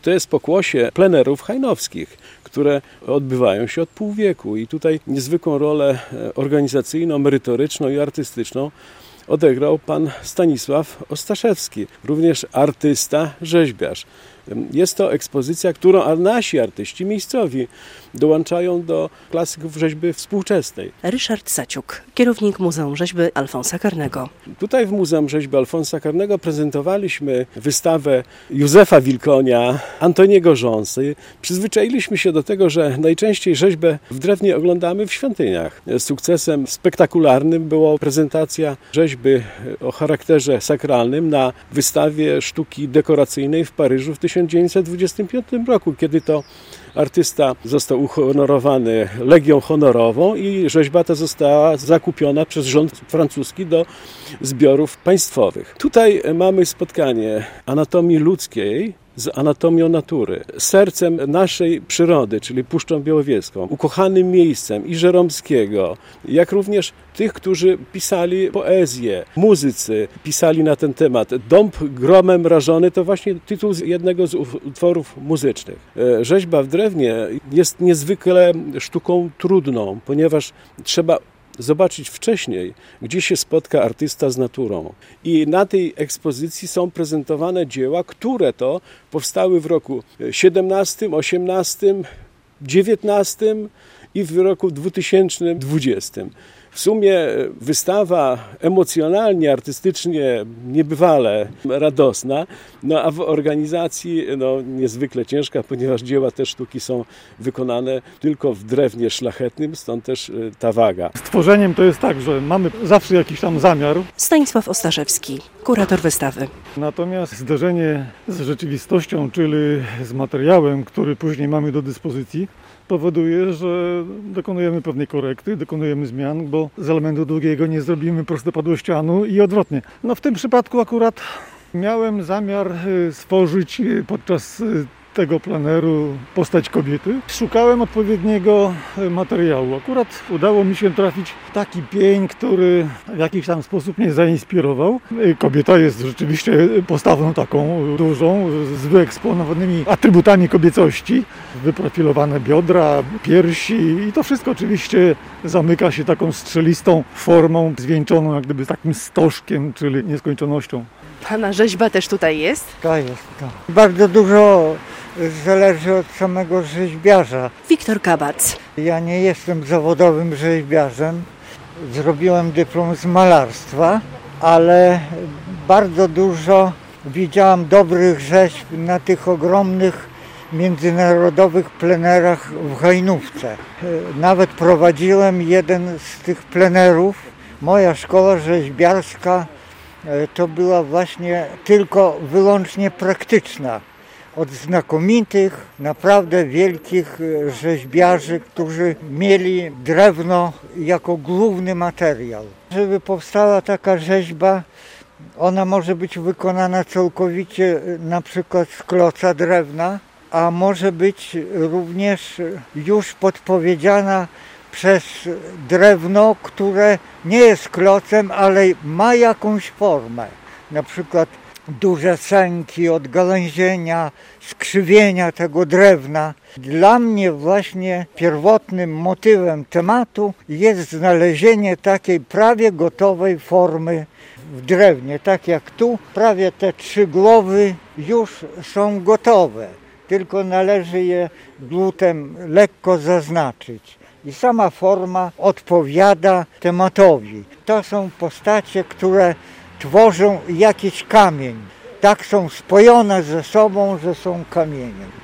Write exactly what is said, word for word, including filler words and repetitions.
To jest pokłosie plenerów hajnowskich, które odbywają się od pół wieku i tutaj niezwykłą rolę organizacyjną, merytoryczną i artystyczną odegrał pan Stanisław Ostaszewski, również artysta, rzeźbiarz. Jest to ekspozycja, którą nasi artyści miejscowi dołączają do klasyków rzeźby współczesnej. Ryszard Saciuk, kierownik Muzeum Rzeźby Alfonsa Karnego. Tutaj w Muzeum Rzeźby Alfonsa Karnego prezentowaliśmy wystawę Józefa Wilkonia, Antoniego Rząsy. Przyzwyczailiśmy się do tego, że najczęściej rzeźbę w drewnie oglądamy w świątyniach. Sukcesem spektakularnym była prezentacja rzeźby o charakterze sakralnym na wystawie sztuki dekoracyjnej w Paryżu w tysiąc dziewięćset dwudziestym piątym roku, kiedy to artysta został uhonorowany Legią Honorową i rzeźba ta została zakupiona przez rząd francuski do zbiorów państwowych. Tutaj mamy spotkanie anatomii ludzkiej z anatomią natury, sercem naszej przyrody, czyli Puszczą Białowieską, ukochanym miejscem i Żeromskiego, jak również tych, którzy pisali poezję, muzycy pisali na ten temat. Dąb gromem rażony to właśnie tytuł jednego z utworów muzycznych. Rzeźba w drewnie jest niezwykle sztuką trudną, ponieważ trzeba zobaczyć wcześniej, gdzie się spotka artysta z naturą. I na tej ekspozycji są prezentowane dzieła, które to powstały w roku siedemnastym, osiemnastym, dziewiętnastym i w roku dwutysięcznym dwudziestym. W sumie wystawa emocjonalnie, artystycznie niebywale radosna, no a w organizacji no, niezwykle ciężka, ponieważ dzieła te sztuki są wykonane tylko w drewnie szlachetnym, stąd też ta waga. Z tworzeniem to jest tak, że mamy zawsze jakiś tam zamiar. Stanisław Ostaszewski, kurator wystawy. Natomiast zderzenie z rzeczywistością, czyli z materiałem, który później mamy do dyspozycji, powoduje, że dokonujemy pewnej korekty, dokonujemy zmian, bo z elementu długiego nie zrobimy prostopadłościanu i odwrotnie. No w tym przypadku akurat miałem zamiar stworzyć podczas tego pleneru postać kobiety. Szukałem odpowiedniego materiału. Akurat udało mi się trafić taki pień, który w jakiś tam sposób mnie zainspirował. Kobieta jest rzeczywiście postawą taką dużą, z wyeksponowanymi atrybutami kobiecości. Wyprofilowane biodra, piersi i to wszystko oczywiście zamyka się taką strzelistą formą, zwieńczoną jak gdyby takim stożkiem, czyli nieskończonością. Pana rzeźba też tutaj jest? To jest to. Bardzo dużo zależy od samego rzeźbiarza. Wiktor Kabac. Ja nie jestem zawodowym rzeźbiarzem. Zrobiłem dyplom z malarstwa, ale bardzo dużo widziałam dobrych rzeźb na tych ogromnych międzynarodowych plenerach w Hajnówce. Nawet prowadziłem jeden z tych plenerów. Moja szkoła rzeźbiarska to była właśnie tylko wyłącznie praktyczna. Od znakomitych, naprawdę wielkich rzeźbiarzy, którzy mieli drewno jako główny materiał. Żeby powstała taka rzeźba, ona może być wykonana całkowicie na przykład z kloca drewna, a może być również już podpowiedziana przez drewno, które nie jest klocem, ale ma jakąś formę. Na przykład duże sęki od gałęzienia, skrzywienia tego drewna. Dla mnie właśnie pierwotnym motywem tematu jest znalezienie takiej prawie gotowej formy w drewnie. Tak jak tu, prawie te trzy głowy już są gotowe, tylko należy je dłutem lekko zaznaczyć. I sama forma odpowiada tematowi. To są postacie, które tworzą jakiś kamień. Tak są spojone ze sobą, że są kamieniem.